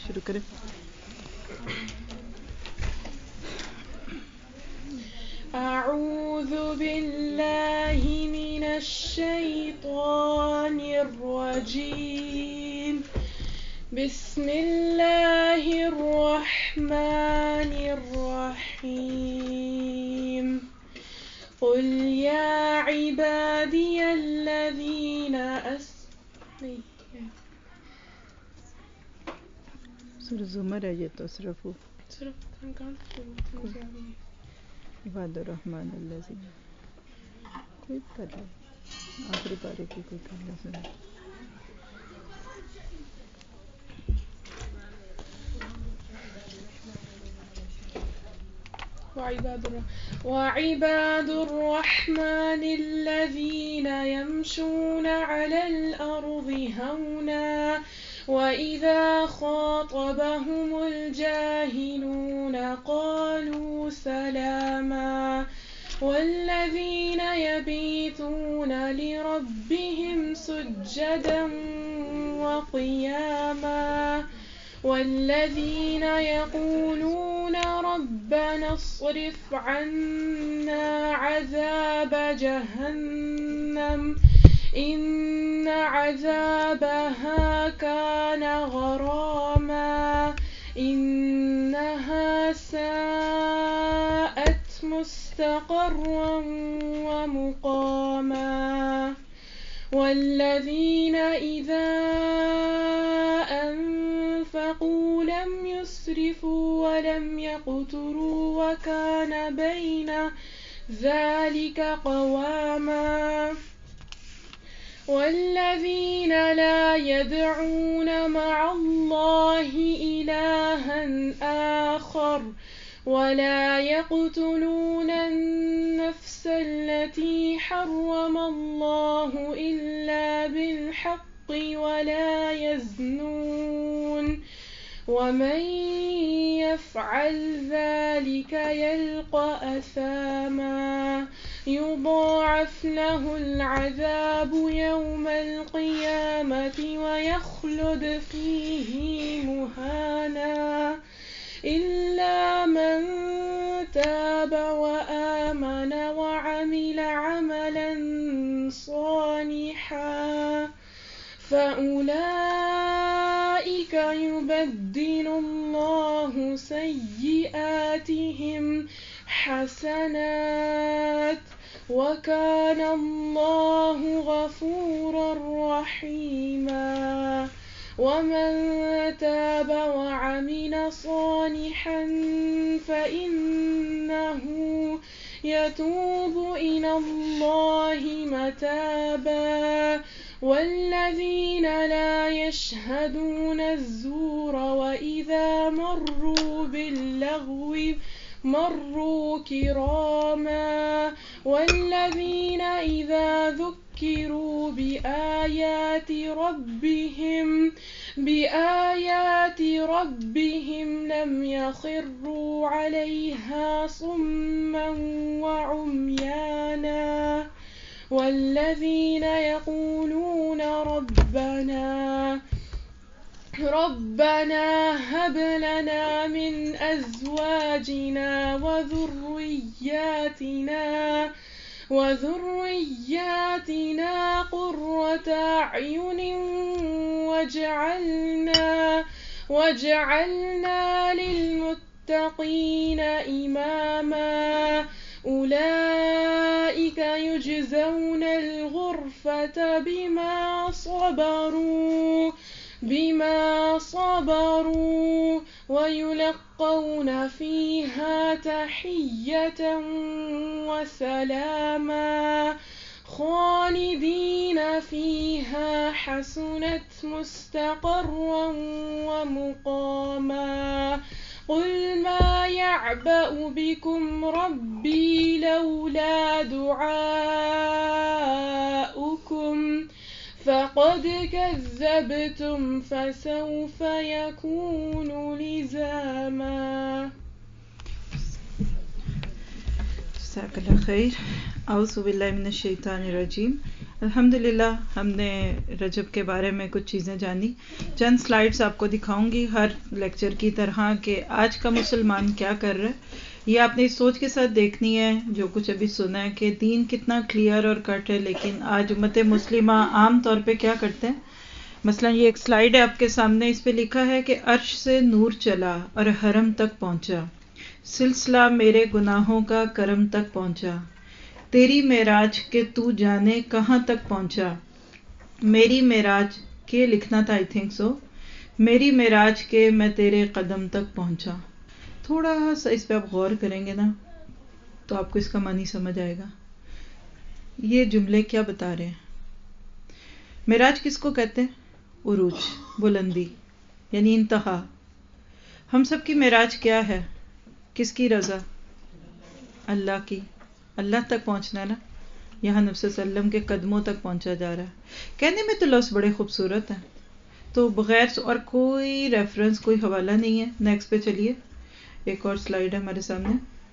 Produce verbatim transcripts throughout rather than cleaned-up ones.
शुरू करें। أعوذ بالله من الشيطان الرجيم. بسم الله الرحمن الرحيم. قل يا عبادي الذين أسرفوا سورة الزمر آية أسرفوا عباد الرحمن الذين कोई कर ले आखिरी पारे की कोई कर ले सुन وعباد الرحمن الذين يمشون على الأرض هونا وإذا خاطبهم الجاهلون قالوا سلاما والذين يبيتون لربهم سجدا وقياما والذين يقولون ربنا اصرف عنا عذاب جهنم إن عذابها كان غراما إنها ساءت مستقرا ومقاما والذين إذا أنفقوا لم يسرفوا ولم يقتروا وكان بين ذلك قواما والذين لا يدعون مع الله إلها آخر ولا يقتلون النفس التي حرم الله إلا بالحق ولا يزنون ومن يفعل ذلك يلقى أثاما يضاعف له العذاب يوم القيامة ويخلد فيه مهانا إلا من تاب وآمن وعمل عملا صالحا فأولئك يبدل الله سيئاتهم حسنات وكان الله غفورا رحيما ومن تاب وعمل صالحا فإنه يتوب إلى الله متابا والذين لا يشهدون الزور وإذا مروا باللغو مروا كراما والذين إذا ذكروا بآيات ربهم بآيات ربهم لم يخروا عليها صما وعميانا والذين يقولون ربنا ربنا هب لنا من أزواجنا وذرياتنا وذرياتنا قرة أعين واجعلنا واجعلنا للمتقين إماما أولئك يجزون الغرفة بما صبروا بما صبروا ويلقون فيها تحية وسلاما خالدين فيها حسنت مستقرا ومقاما قل ما يعبأ بكم ربي لولا دعاؤكم فقد كذبتم فسوف يكون لزاما. جزاك الله خير. أعوذ بالله من الشيطان الرجيم. الحمدللہ ہم نے رجب کے بارے میں کچھ چیزیں جانی. چند سلائیڈز آپ کو دکھاؤں گی ہر لیکچر کی طرح کہ آج کا مسلمان کیا کر رہا ہے. یہ آپ نے اس سوچ کے ساتھ دیکھنی ہے جو کچھ ابھی سنا ہے کہ دین کتنا کلیئر اور کٹ ہے، لیکن آج امت مسلمہ عام طور پہ کیا کرتے ہیں. مثلا یہ ایک سلائیڈ ہے آپ کے سامنے، اس پہ لکھا ہے کہ عرش سے نور چلا اور حرم تک پہنچا، سلسلہ میرے گناہوں کا کرم تک پہنچا، تیری معراج کے تو جانے کہاں تک پہنچا، میری معراج کے لکھنا تھا آئی تھنک سو، میری معراج کے میں تیرے قدم تک پہنچا. تھوڑا سا اس پہ آپ غور کریں گے نا تو آپ کو اس کا معنی سمجھ آئے گا. یہ جملے کیا بتا رہے ہیں؟ معراج کس کو کہتے ہیں؟ عروج، بلندی یعنی انتہا. ہم سب کی معراج کیا ہے؟ کس کی رضا؟ اللہ کی. اللہ تک پہنچنا ہے نا. یہاں نبی صلی اللہ علیہ وسلم کے قدموں تک پہنچا جا رہا ہے. کہنے میں تو لفظ بڑے خوبصورت ہیں، تو بغیر اور کوئی ریفرنس، کوئی حوالہ نہیں ہے. نیکسٹ پہ چلیے، ایک اور سلائیڈ ہے ہمارے سامنے.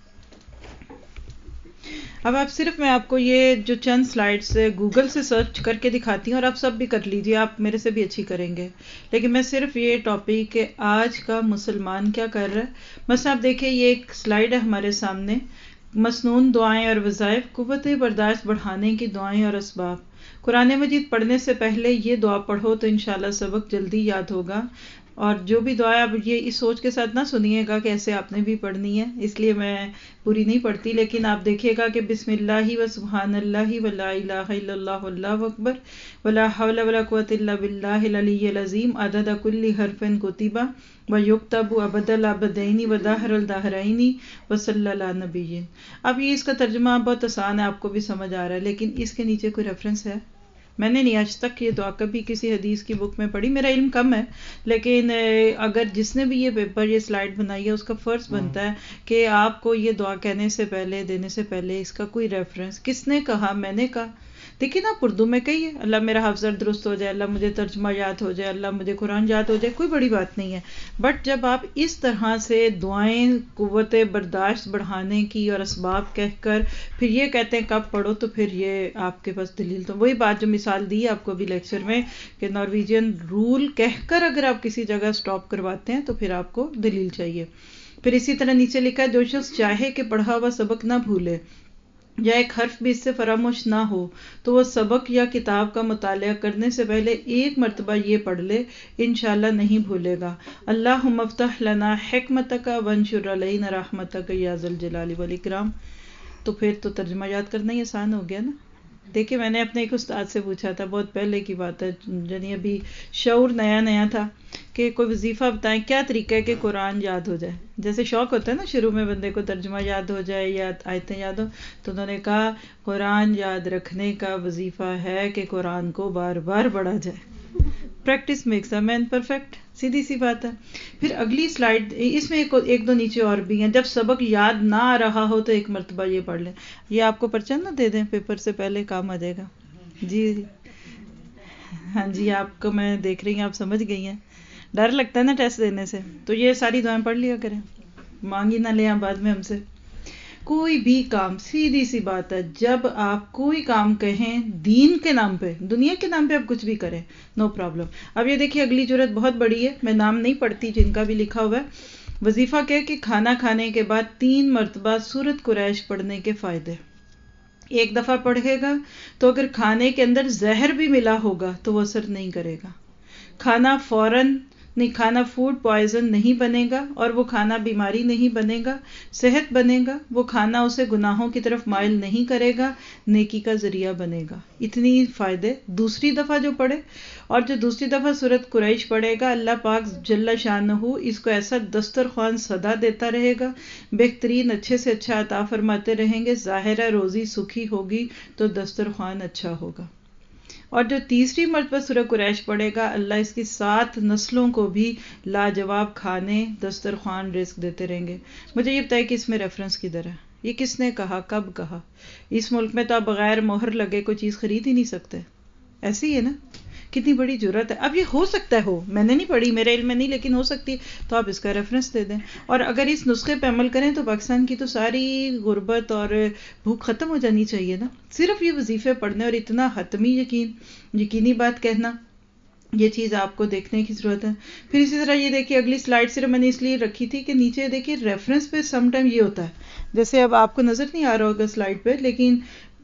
اب آپ صرف میں آپ کو یہ جو چند سلائیڈ سے گوگل سے سرچ کر کے دکھاتی ہوں، اور آپ سب بھی کر لیجیے، آپ میرے سے بھی اچھی کریں گے، لیکن میں صرف یہ ٹاپک کہ آج کا مسلمان کیا کر رہا ہے. مثلا آپ دیکھیں یہ ایک سلائیڈ ہے ہمارے سامنے، مسنون دعائیں اور وظائف، قوت برداشت بڑھانے کی دعائیں اور اسباب. قرآن مجید پڑھنے سے پہلے یہ دعا پڑھو تو انشاءاللہ سبق جلدی یاد ہوگا. اور جو بھی دعا آپ یہ اس سوچ کے ساتھ نہ سنیے گا کہ ایسے آپ نے بھی پڑھنی ہے، اس لیے میں پوری نہیں پڑھتی، لیکن آپ دیکھیے گا کہ بسم اللہ و سبحان اللہ ولا الہ الا اللہ واللہ اکبر ولا حول ولا قوۃ الا باللہ العلی العظیم عدد کل حرف کتب ویکتب ابد الابدین ودہر الدہرین وصلی اللہ نبی. اب یہ اس کا ترجمہ بہت آسان ہے، آپ کو بھی سمجھ آ رہا ہے، لیکن اس کے نیچے کوئی ریفرنس ہے؟ میں نے نہیں آج تک یہ دعا کبھی کسی حدیث کی بک میں پڑھی. میرا علم کم ہے، لیکن اگر جس نے بھی یہ پیپر یہ سلائیڈ بنائی ہے اس کا فرض بنتا ہے کہ آپ کو یہ دعا کہنے سے پہلے، دینے سے پہلے اس کا کوئی ریفرنس، کس نے کہا، میں نے کہا. دیکھیں نا آپ اردو میں کہیے اللہ میرا حافظ درست ہو جائے، اللہ مجھے ترجمہ یاد ہو جائے، اللہ مجھے قرآن یاد ہو جائے، کوئی بڑی بات نہیں ہے. بٹ جب آپ اس طرح سے دعائیں قوت برداشت بڑھانے کی اور اسباب کہہ کر پھر یہ کہتے ہیں کب پڑھو، تو پھر یہ آپ کے پاس دلیل. تو وہی بات جو مثال دی آپ کو بھی لیکچر میں کہ نارویجین رول کہہ کر اگر آپ کسی جگہ سٹاپ کرواتے ہیں تو پھر آپ کو دلیل چاہیے. پھر اسی طرح نیچے لکھا ہے جو شخص چاہے کہ پڑھا ہوا سبق نہ بھولے یا ایک حرف بھی اس سے فراموش نہ ہو تو وہ سبق یا کتاب کا مطالعہ کرنے سے پہلے ایک مرتبہ یہ پڑھ لے، انشاءاللہ نہیں بھولے گا. اللہم افتح لنا حکمتک وانشر علینا رحمتک یا ذا الجلال والاکرام. تو پھر تو ترجمہ یاد کرنا ہی آسان ہو گیا نا. دیکھیں میں نے اپنے ایک استاد سے پوچھا تھا، بہت پہلے کی بات ہے، یعنی ابھی شعور نیا نیا تھا، کہ کوئی وظیفہ بتائیں کیا طریقہ ہے کہ قرآن یاد ہو جائے. جیسے شوق ہوتا ہے نا شروع میں بندے کو ترجمہ یاد ہو جائے یا آیتیں یاد ہو، تو انہوں نے کہا قرآن یاد رکھنے کا وظیفہ ہے کہ قرآن کو بار بار پڑھا جائے. Practice makes a man perfect, سیدھی سی بات ہے. پھر اگلی سلائیڈ، اس میں ایک ایک دو نیچے اور بھی ہیں. جب سبق یاد نہ آ رہا ہو تو ایک مرتبہ یہ پڑھ لیں. یہ آپ کو پرچہ نہ دے دیں، پیپر سے پہلے کام آ جائے گا. جی ہاں جی، آپ کو میں دیکھ رہی ہوں آپ سمجھ گئی ہیں. ڈر لگتا ہے نا ٹیسٹ دینے سے، تو یہ ساری دعائیں پڑھ لیا کریں، مانگی نہ لیں بعد میں ہم سے. کوئی بھی کام، سیدھی سی بات ہے، جب آپ کوئی کام کہیں دین کے نام پہ، دنیا کے نام پہ آپ کچھ بھی کریں، نو پرابلم. اب یہ دیکھیے اگلی جرات بہت بڑی ہے، میں نام نہیں پڑھتی جن کا بھی لکھا ہوا ہے. وظیفہ کہ کہ کھانا کھانے کے بعد تین مرتبہ سورۃ قریش پڑھنے کے فائدے. ایک دفعہ پڑھے گا تو اگر کھانے کے اندر زہر بھی ملا ہوگا تو وہ اثر نہیں کرے گا. کھانا فوراً نہیں، کھانا فوڈ پوائزن نہیں بنے گا، اور وہ کھانا بیماری نہیں بنے گا، صحت بنے گا. وہ کھانا اسے گناہوں کی طرف مائل نہیں کرے گا، نیکی کا ذریعہ بنے گا. اتنی فائدے. دوسری دفعہ جو پڑھے، اور جو دوسری دفعہ سورۃ قریش پڑھے گا، اللہ پاک جل شانہ اس کو ایسا دسترخوان صدا دیتا رہے گا، بہترین اچھے سے اچھا عطا فرماتے رہیں گے. ظاہرہ روزی سکھی ہوگی تو دسترخوان اچھا ہوگا. اور جو تیسری مرتبہ سورہ قریش پڑھے گا، اللہ اس کی سات نسلوں کو بھی لاجواب کھانے دسترخوان رزق دیتے رہیں گے. مجھے یہ بتائے کہ اس میں ریفرنس کدھر ہے؟ یہ کس نے کہا، کب کہا؟ اس ملک میں تو آپ بغیر مہر لگے کوئی چیز خرید ہی نہیں سکتے. ایسے ہی ہے نا کتنی بڑی جرت ہے. اب یہ ہو سکتا ہے ہو، میں نے نہیں پڑھی، میرے علم میں نہیں، لیکن ہو سکتی ہے، تو آپ اس کا ریفرنس دے دیں. اور اگر اس نسخے پہ عمل کریں تو پاکستان کی تو ساری غربت اور بھوک ختم ہو جانی چاہیے نا. صرف یہ وظیفے پڑھنے اور اتنا حتمی یقین یقینی بات کہنا، یہ چیز آپ کو دیکھنے کی ضرورت ہے. پھر اسی طرح یہ دیکھیے اگلی سلائڈ صرف میں نے اس لیے رکھی تھی کہ نیچے دیکھیے ریفرنس پہ سم ٹائم یہ ہوتا ہے، جیسے اب آپ کو نظر نہیں آ رہا ہوگا سلائڈ پہ، لیکن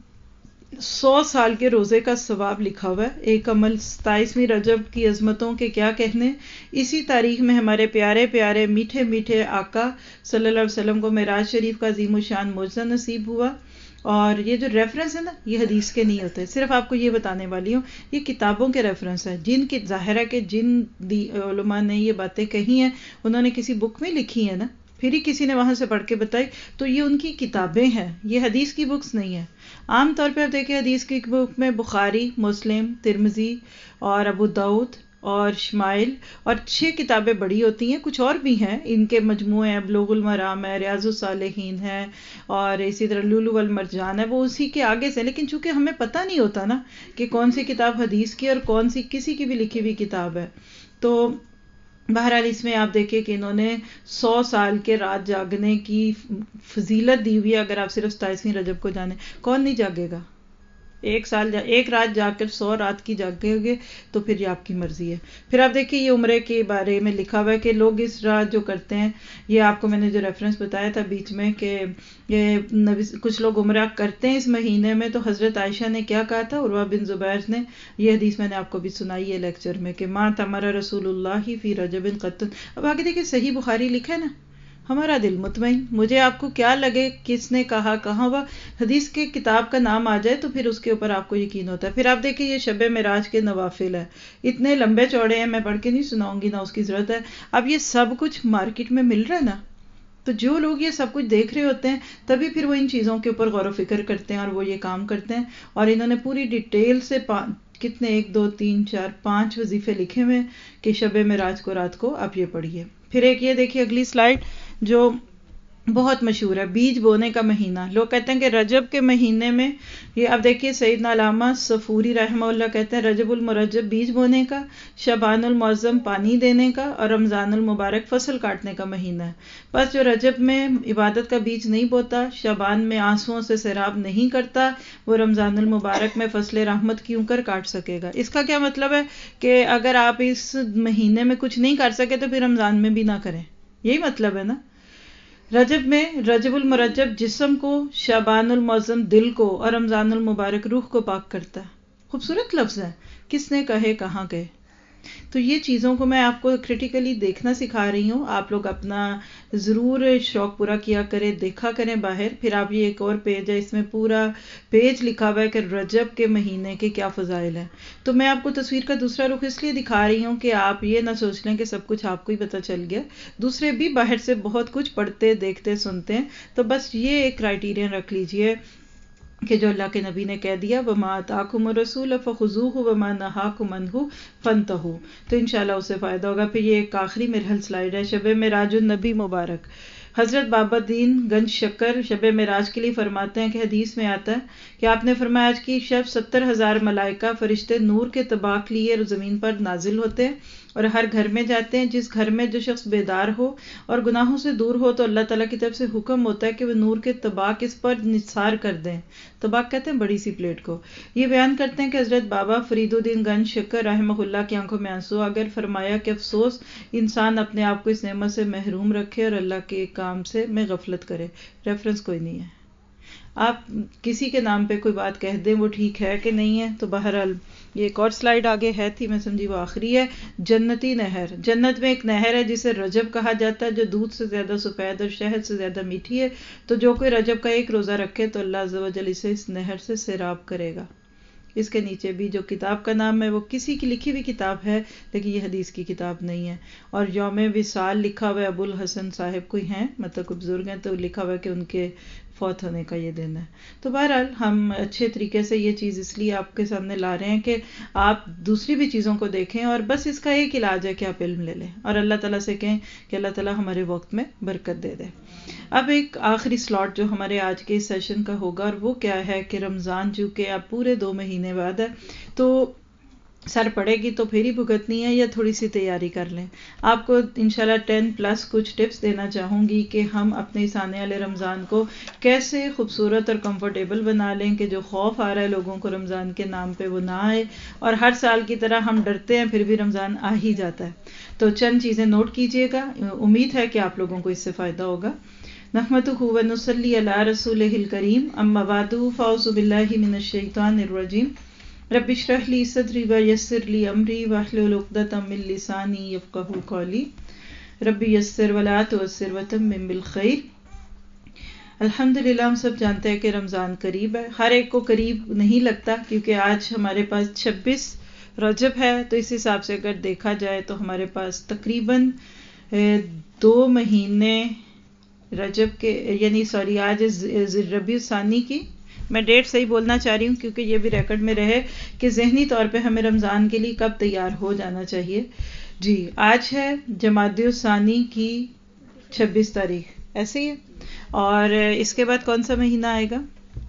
سو سال کے روزے کا ثواب لکھا ہوا ہے. ایک عمل ستائیسویں رجب کی عظمتوں کے کیا کہنے، اسی تاریخ میں ہمارے پیارے پیارے میٹھے میٹھے آقا صلی اللہ علیہ وسلم کو معراج شریف کا عظیم الشان معجزہ نصیب ہوا. اور یہ جو ریفرنس ہے نا، یہ حدیث کے نہیں ہوتے. صرف آپ کو یہ بتانے والی ہوں، یہ کتابوں کے ریفرنس ہیں، جن کی ظاہر ہے کہ جن علماء نے یہ باتیں کہی ہیں انہوں نے کسی بک میں لکھی ہیں نا، پھر ہی کسی نے وہاں سے پڑھ کے بتائی، تو یہ ان کی کتابیں ہیں، یہ حدیث کی بکس نہیں ہیں. عام طور پہ آپ دیکھیں حدیث کی بک میں بخاری، مسلم، ترمذی اور ابو داؤد اور شمائل اور چھ کتابیں بڑی ہوتی ہیں، کچھ اور بھی ہیں ان کے مجموعے ہیں، بلوغ المرام ہے، ریاض الصالحین ہے، اور اسی طرح لولو والمرجان ہے، وہ اسی کے آگے سے. لیکن چونکہ ہمیں پتہ نہیں ہوتا نا کہ کون سی کتاب حدیث کی اور کون سی کسی کی بھی لکھی ہوئی کتاب ہے، تو بہرحال اس میں آپ دیکھیں کہ انہوں نے سو سال کے رات جاگنے کی فضیلت دی ہوئی ہے. اگر آپ صرف ستائیسویں رجب کو جانیں، کون نہیں جاگے گا؟ ایک سال جا ایک رات جا کر سو رات کی جاگے گے تو پھر یہ آپ کی مرضی ہے. پھر آپ دیکھیں یہ عمرے کے بارے میں لکھا ہوا ہے کہ لوگ اس رات جو کرتے ہیں، یہ آپ کو میں نے جو ریفرنس بتایا تھا بیچ میں کہ یہ نبی کچھ لوگ عمرہ کرتے ہیں اس مہینے میں، تو حضرت عائشہ نے کیا کہا تھا، عروہ بن زبیر نے، یہ حدیث میں نے آپ کو بھی سنائی ہے لیکچر میں کہ ماں تمر رسول اللہ فی رجب قط. اب آگے دیکھیں صحیح بخاری لکھا ہے نا، ہمارا دل مطمئن. مجھے آپ کو کیا لگے کس نے کہا کہاں ہوا، حدیث کے کتاب کا نام آ جائے تو پھر اس کے اوپر آپ کو یقین ہوتا ہے. پھر آپ دیکھیں یہ شب معراج کے نوافل ہے، اتنے لمبے چوڑے ہیں، میں پڑھ کے نہیں سناؤں گی، نہ اس کی ضرورت ہے. اب یہ سب کچھ مارکیٹ میں مل رہا ہے نا، تو جو لوگ یہ سب کچھ دیکھ رہے ہوتے ہیں تبھی پھر وہ ان چیزوں کے اوپر غور و فکر کرتے ہیں اور وہ یہ کام کرتے ہیں. اور انہوں نے پوری ڈیٹیل سے کتنے ایک دو تین چار پانچ وظیفے لکھے ہوئے کہ شب معراج کو رات کو آپ یہ پڑھیے. پھر ایک یہ دیکھیے اگلی سلائیڈ جو بہت مشہور ہے، بیج بونے کا مہینہ. لوگ کہتے ہیں کہ رجب کے مہینے میں، یہ اب دیکھیے سیدنا علامہ صفوری رحمہ اللہ کہتے ہیں رجب المرجب بیج بونے کا، شعبان المعظم پانی دینے کا، اور رمضان المبارک فصل کاٹنے کا مہینہ ہے. بس جو رجب میں عبادت کا بیج نہیں بوتا، شعبان میں آنسوؤں سے سیراب نہیں کرتا، وہ رمضان المبارک میں فصل رحمت کیوں کر کاٹ سکے گا. اس کا کیا مطلب ہے کہ اگر آپ اس مہینے میں کچھ نہیں کر سکے تو پھر رمضان میں بھی نہ کریں، یہی مطلب ہے نا. رجب میں رجب المرجب جسم کو، شعبان المعظم دل کو، اور رمضان المبارک روح کو پاک کرتا ہے. خوبصورت لفظ ہے، کس نے کہے کہاں گئے. تو یہ چیزوں کو میں آپ کو کریٹیکلی دیکھنا سکھا رہی ہوں. آپ لوگ اپنا ضرور شوق پورا کیا کریں، دیکھا کریں باہر. پھر آپ یہ ایک اور پیج ہے، اس میں پورا پیج لکھا ہوا ہے کہ رجب کے مہینے کے کیا فضائل ہیں. تو میں آپ کو تصویر کا دوسرا رخ اس لیے دکھا رہی ہوں کہ آپ یہ نہ سوچ لیں کہ سب کچھ آپ کو ہی پتہ چل گیا، دوسرے بھی باہر سے بہت کچھ پڑھتے دیکھتے سنتے ہیں. تو بس یہ ایک کرائیٹیرین رکھ لیجئے کہ جو اللہ کے نبی نے کہہ دیا وَمَا آتَاكُمُ الرَّسُولُ فَخُذُوهُ وَمَا نَهَاكُمْ عَنْهُ فَانْتَهُوا. تو انشاءاللہ اس سے فائدہ ہوگا. پھر یہ ایک آخری مرحل سلائیڈ ہے، شب معراج النبی مبارک. حضرت بابا دین گنج شکر شب معراج کے لیے فرماتے ہیں کہ حدیث میں آتا ہے کہ آپ نے فرمایا آج کی شب ستر ہزار ملائکہ فرشتے نور کے طباق لیے زمین پر نازل ہوتے ہیں اور ہر گھر میں جاتے ہیں. جس گھر میں جو شخص بیدار ہو اور گناہوں سے دور ہو تو اللہ تعالیٰ کی طرف سے حکم ہوتا ہے کہ وہ نور کے طباق اس پر نثار کر دیں. طباق کہتے ہیں بڑی سی پلیٹ کو. یہ بیان کرتے ہیں کہ حضرت بابا فرید الدین گنج شکر رحمہ اللہ کی آنکھوں میں آنسو اگر فرمایا کہ افسوس انسان اپنے آپ کو اس نعمت سے محروم رکھے اور اللہ کے کام سے میں غفلت کرے. ریفرنس کوئی نہیں ہے، آپ کسی کے نام پہ کوئی بات کہہ دیں وہ ٹھیک ہے کہ نہیں ہے. تو بہرحال یہ ایک اور سلائیڈ آگے ہے تھی، میں سمجھی وہ آخری ہے. جنتی نہر. جنت میں ایک نہر ہے جسے رجب کہا جاتا ہے، جو دودھ سے زیادہ سفید اور شہد سے زیادہ میٹھی ہے. تو جو کوئی رجب کا ایک روزہ رکھے تو اللہ عز و جل اسے اس نہر سے سیراب کرے گا. اس کے نیچے بھی جو کتاب کا نام ہے وہ کسی کی لکھی ہوئی کتاب ہے، لیکن یہ حدیث کی کتاب نہیں ہے. اور یوم وصال لکھا ہوا ہے، ابو الحسن صاحب کوئی ہیں، مطلب کوئی بزرگ ہیں، تو لکھا ہوا ہے کہ ان کے فوت ہونے کا یہ دن ہے. تو بہرحال ہم اچھے طریقے سے یہ چیز اس لیے آپ کے سامنے لا رہے ہیں کہ آپ دوسری بھی چیزوں کو دیکھیں، اور بس اس کا ایک علاج ہے کہ آپ علم لے لیں اور اللہ تعالیٰ سے کہیں کہ اللہ تعالیٰ ہمارے وقت میں برکت دے دے. اب ایک آخری سلاٹ جو ہمارے آج کے سیشن کا ہوگا، اور وہ کیا ہے کہ رمضان چونکہ اب پورے دو مہینے بعد ہے، تو سر پڑے گی تو پھر ہی بھگتنی ہے یا تھوڑی سی تیاری کر لیں. آپ کو انشاءاللہ ٹین پلس کچھ ٹپس دینا چاہوں گی کہ ہم اپنے اس آنے والے رمضان کو کیسے خوبصورت اور کمفرٹیبل بنا لیں کہ جو خوف آ رہا ہے لوگوں کو رمضان کے نام پہ وہ نہ آئے، اور ہر سال کی طرح ہم ڈرتے ہیں پھر بھی رمضان آ ہی جاتا ہے. تو چند چیزیں نوٹ کیجئے گا، امید ہے کہ آپ لوگوں کو اس سے فائدہ ہوگا. نحمدہ و نصلی علی رسولہ الکریم، اما بعد فاعوذ باللہ من الشیطان الرجیم. رب اشرح لی صدری ویسر لی امری واحلل عقدۃ من لسانی یفقہوا قولی. رب یسر ولا تعسر وتمم بالخیر. الحمدللہ ہم سب جانتے ہیں کہ رمضان قریب ہے. ہر ایک کو قریب نہیں لگتا کیونکہ آج ہمارے پاس چھبیس رجب ہے، تو اس حساب سے اگر دیکھا جائے تو ہمارے پاس تقریباً دو مہینے رجب کے، یعنی سوری آج ربیع الثانی کی، میں ڈیٹ صحیح بولنا چاہ رہی ہوں کیونکہ یہ بھی ریکارڈ میں رہے کہ ذہنی طور پہ ہمیں رمضان کے لیے کب تیار ہو جانا چاہیے. جی آج ہے جمادی الثانی کی چھبیس تاریخ، ایسے ہی ہے. اور اس کے بعد کون سا مہینہ آئے گا؟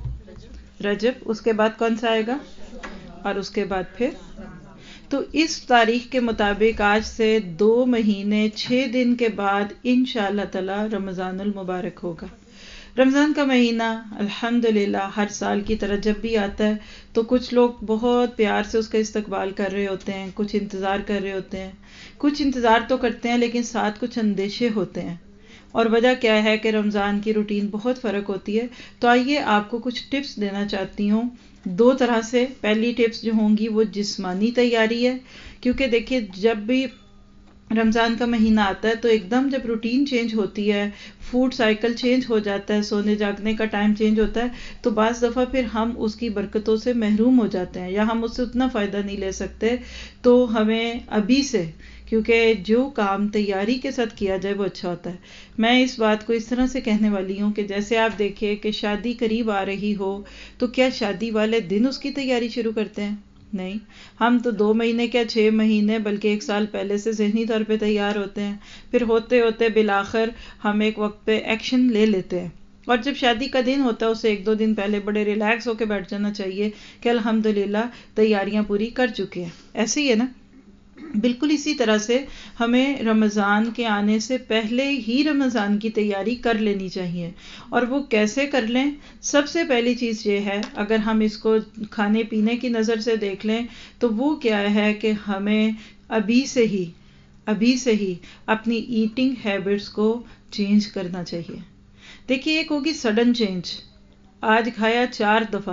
رجب. اس کے بعد کون سا آئے گا؟ اور اس کے بعد پھر، تو اس تاریخ کے مطابق آج سے دو مہینے چھ دن کے بعد انشاءاللہ تعالی رمضان المبارک ہوگا. رمضان کا مہینہ الحمدللہ ہر سال کی طرح جب بھی آتا ہے تو کچھ لوگ بہت پیار سے اس کا استقبال کر رہے ہوتے ہیں، کچھ انتظار کر رہے ہوتے ہیں، کچھ انتظار تو کرتے ہیں لیکن ساتھ کچھ اندیشے ہوتے ہیں. اور وجہ کیا ہے کہ رمضان کی روٹین بہت فرق ہوتی ہے. تو آئیے آپ کو کچھ ٹپس دینا چاہتی ہوں دو طرح سے. پہلی ٹپس جو ہوں گی وہ جسمانی تیاری ہے، کیونکہ دیکھیے جب بھی رمضان کا مہینہ آتا ہے تو ایک دم جب روٹین چینج ہوتی ہے، فوڈ سائیکل چینج ہو جاتا ہے، سونے جاگنے کا ٹائم چینج ہوتا ہے، تو بعض دفعہ پھر ہم اس کی برکتوں سے محروم ہو جاتے ہیں یا ہم اس سے اتنا فائدہ نہیں لے سکتے. تو ہمیں ابھی سے، کیونکہ جو کام تیاری کے ساتھ کیا جائے وہ اچھا ہوتا ہے. میں اس بات کو اس طرح سے کہنے والی ہوں کہ جیسے آپ دیکھیں کہ شادی قریب آ رہی ہو تو کیا شادی والے دن اس کی تیاری شروع کرتے ہیں؟ نہیں، ہم تو دو مہینے کیا چھ مہینے بلکہ ایک سال پہلے سے ذہنی طور پہ تیار ہوتے ہیں. پھر ہوتے ہوتے بالآخر ہم ایک وقت پہ ایکشن لے لیتے ہیں. اور جب شادی کا دن ہوتا ہے اسے ایک دو دن پہلے بڑے ریلیکس ہو کے بیٹھ جانا چاہیے کہ الحمدللہ تیاریاں پوری کر چکے ہیں. ایسے ہی ہے نا؟ بالکل اسی طرح سے ہمیں رمضان کے آنے سے پہلے ہی رمضان کی تیاری کر لینی چاہیے. اور وہ کیسے کر لیں؟ سب سے پہلی چیز یہ ہے، اگر ہم اس کو کھانے پینے کی نظر سے دیکھ لیں تو وہ کیا ہے کہ ہمیں ابھی سے ہی ابھی سے ہی اپنی ایٹنگ ہیبٹس کو چینج کرنا چاہیے. دیکھیے ایک ہوگی سڈن چینج، آج کھایا چار دفعہ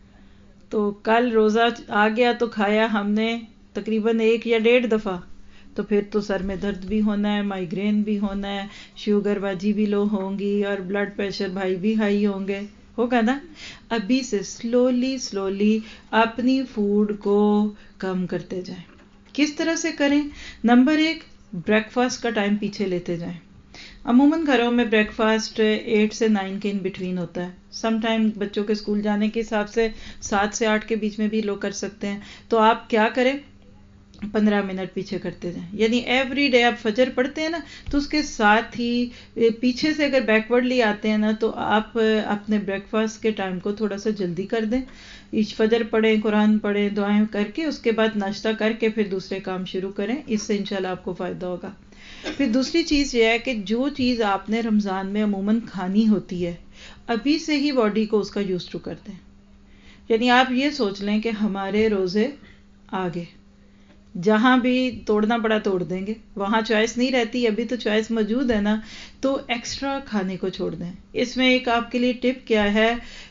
تو کل روزہ آ گیا تو کھایا ہم نے تقریباً ایک یا ڈیڑھ دفعہ، تو پھر تو سر میں درد بھی ہونا ہے، مائیگرین بھی ہونا ہے، شوگر باجی بھی لو ہوں گی اور بلڈ پریشر بھائی بھی ہائی ہوں گے، ہوگا نا. ابھی سے سلولی سلولی اپنی فوڈ کو کم کرتے جائیں. کس طرح سے کریں؟ نمبر ایک، بریک فاسٹ کا ٹائم پیچھے لیتے جائیں. عموماً گھروں میں بریک فاسٹ ایٹ سے نائن کے ان بٹوین ہوتا ہے. سم ٹائم بچوں کے اسکول جانے کے حساب سے سات سے آٹھ کے بیچ میں بھی لوگ کر سکتے ہیں. تو آپ کیا کریں، پندرہ منٹ پیچھے کرتے جائیں. یعنی ایوری ڈے آپ فجر پڑھتے ہیں نا تو اس کے ساتھ ہی پیچھے سے اگر بیکورڈلی آتے ہیں نا تو آپ اپنے بریک فاسٹ کے ٹائم کو تھوڑا سا جلدی کر دیں. فجر پڑھیں، قرآن پڑھیں، دعائیں کر کے اس کے بعد ناشتہ کر کے پھر دوسرے کام شروع کریں. اس سے انشاءاللہ آپ کو فائدہ ہوگا. پھر دوسری چیز یہ ہے کہ جو چیز آپ نے رمضان میں عموماً کھانی ہوتی ہے ابھی سے ہی باڈی کو اس کا یوز ٹو کر دیں. یعنی آپ یہ سوچ لیں کہ ہمارے روزے آگے، جہاں بھی توڑنا پڑا توڑ دیں گے، وہاں چوائس نہیں رہتی، ابھی تو چوائس موجود ہے نا، تو ایکسٹرا کھانے کو چھوڑ دیں. اس میں ایک آپ کے لیے ٹپ کیا ہے،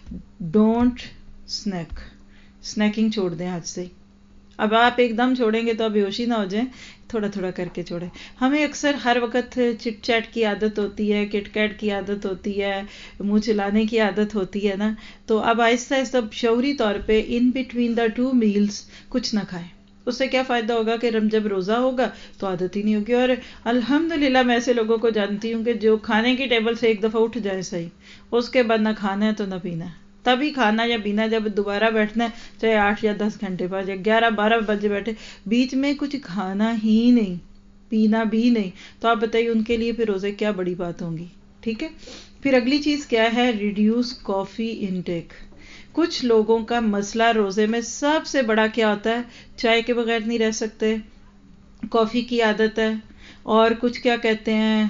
ڈونٹ سنیک، سنیکنگ چھوڑ دیں آج سے. اب آپ ایک دم چھوڑیں گے تو اب بیہوشی نہ ہو جائیں، تھوڑا تھوڑا کر کے چھوڑیں. ہمیں اکثر ہر وقت چٹ چیٹ کی عادت ہوتی ہے، کٹ کیٹ کی عادت ہوتی ہے، منہ چلانے کی عادت ہوتی ہے نا، تو اب آہستہ آہستہ شعوری طور پہ in between the two meals کچھ نہ کھائیں. اس سے کیا فائدہ ہوگا کہ جب روزہ ہوگا تو عادت ہی نہیں ہوگی. اور الحمدللہ میں ایسے لوگوں کو جانتی ہوں کہ جو کھانے کی ٹیبل سے ایک دفعہ اٹھ جائے صحیح، اس کے بعد نہ کھانا ہے تو نہ پینا ہے. تبھی کھانا یا پینا جب دوبارہ بیٹھنا ہے، چاہے آٹھ یا دس گھنٹے بعد یا گیارہ بارہ بجے بیٹھے، بیچ میں کچھ کھانا ہی نہیں، پینا بھی نہیں، تو آپ بتائیے ان کے لیے پھر روزے کیا بڑی بات ہوں گی. ٹھیک ہے. پھر اگلی چیز کیا ہے، ریڈیوس کافی انٹیک. کچھ لوگوں کا مسئلہ روزے میں سب سے بڑا کیا ہوتا ہے؟ چائے کے بغیر نہیں رہ سکتے، کافی کی عادت ہے، اور کچھ کیا کہتے ہیں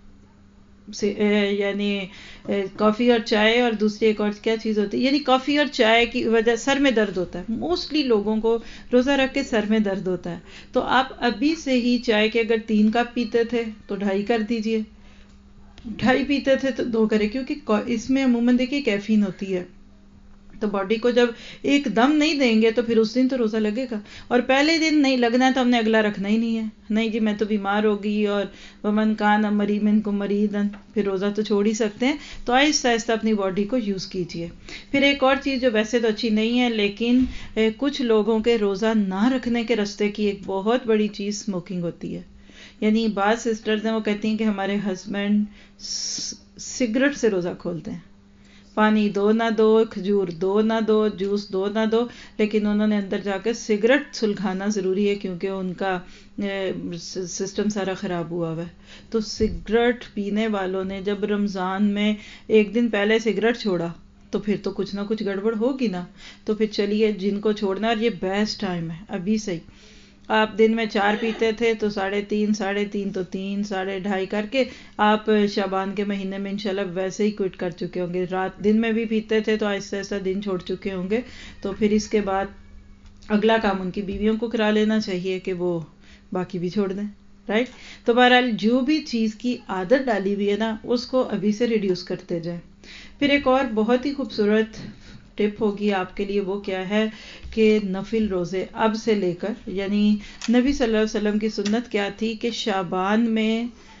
یعنی کافی اور چائے، اور دوسری ایک اور کیا چیز ہوتی ہے، یعنی کافی اور چائے کی وجہ سر میں درد ہوتا ہے. موسٹلی لوگوں کو روزہ رکھ کے سر میں درد ہوتا ہے. تو آپ ابھی سے ہی چائے کے اگر تین کپ پیتے تھے تو ڈھائی کر دیجئے، ڈھائی پیتے تھے تو دو کرے، کیونکہ اس میں عموماً دیکھیے کیفین ہوتی ہے. تو باڈی کو جب ایک دم نہیں دیں گے تو پھر اس دن تو روزہ لگے گا، اور پہلے دن نہیں لگنا ہے تو ہم نے اگلا رکھنا ہی نہیں ہے. نہیں جی میں تو بیمار ہوگی، اور ومن کان مری منکم مریضن، پھر روزہ تو چھوڑ ہی سکتے ہیں. تو آہستہ آہستہ اپنی باڈی کو یوز کیجئے. پھر ایک اور چیز جو ویسے تو اچھی نہیں ہے، لیکن کچھ لوگوں کے روزہ نہ رکھنے کے راستے کی ایک بہت بڑی چیز اسموکنگ ہوتی ہے. یعنی بعض سسٹرز ہیں وہ کہتی ہیں کہ ہمارے ہسبینڈ سگریٹ سے روزہ کھولتے ہیں، پانی دو نہ دو، کھجور دو نہ دو، جوس دو نہ دو، لیکن انہوں نے اندر جا کے سگریٹ سلگھانا ضروری ہے کیونکہ ان کا سسٹم سارا خراب ہوا ہوا ہے. تو سگریٹ پینے والوں نے جب رمضان میں ایک دن پہلے سگریٹ چھوڑا تو پھر تو کچھ نہ کچھ گڑبڑ ہوگی نا. تو پھر چلیے جن کو چھوڑنا، اور یہ بیسٹ ٹائم ہے ابھی سے. آپ دن میں چار پیتے تھے تو ساڑھے تین، ساڑھے تین تو تین، ساڑھے ڈھائی کر کے آپ شعبان کے مہینے میں انشاءاللہ ویسے ہی کوئٹ کر چکے ہوں گے. رات دن میں بھی پیتے تھے تو آہستہ آہستہ دن چھوڑ چکے ہوں گے. تو پھر اس کے بعد اگلا کام ان کی بیویوں کو کرا لینا چاہیے کہ وہ باقی بھی چھوڑ دیں، رائٹ. تو بہرحال جو بھی چیز کی عادت ڈالی ہوئی ہے نا اس کو ابھی سے ریڈیوس کرتے جائیں. پھر ایک اور بہت ہی خوبصورت ٹپ ہوگی آپ کے لیے، وہ کیا ہے کہ نفل روزے اب سے لے کر، یعنی نبی صلی اللہ علیہ وسلم کی سنت کیا تھی کہ شعبان میں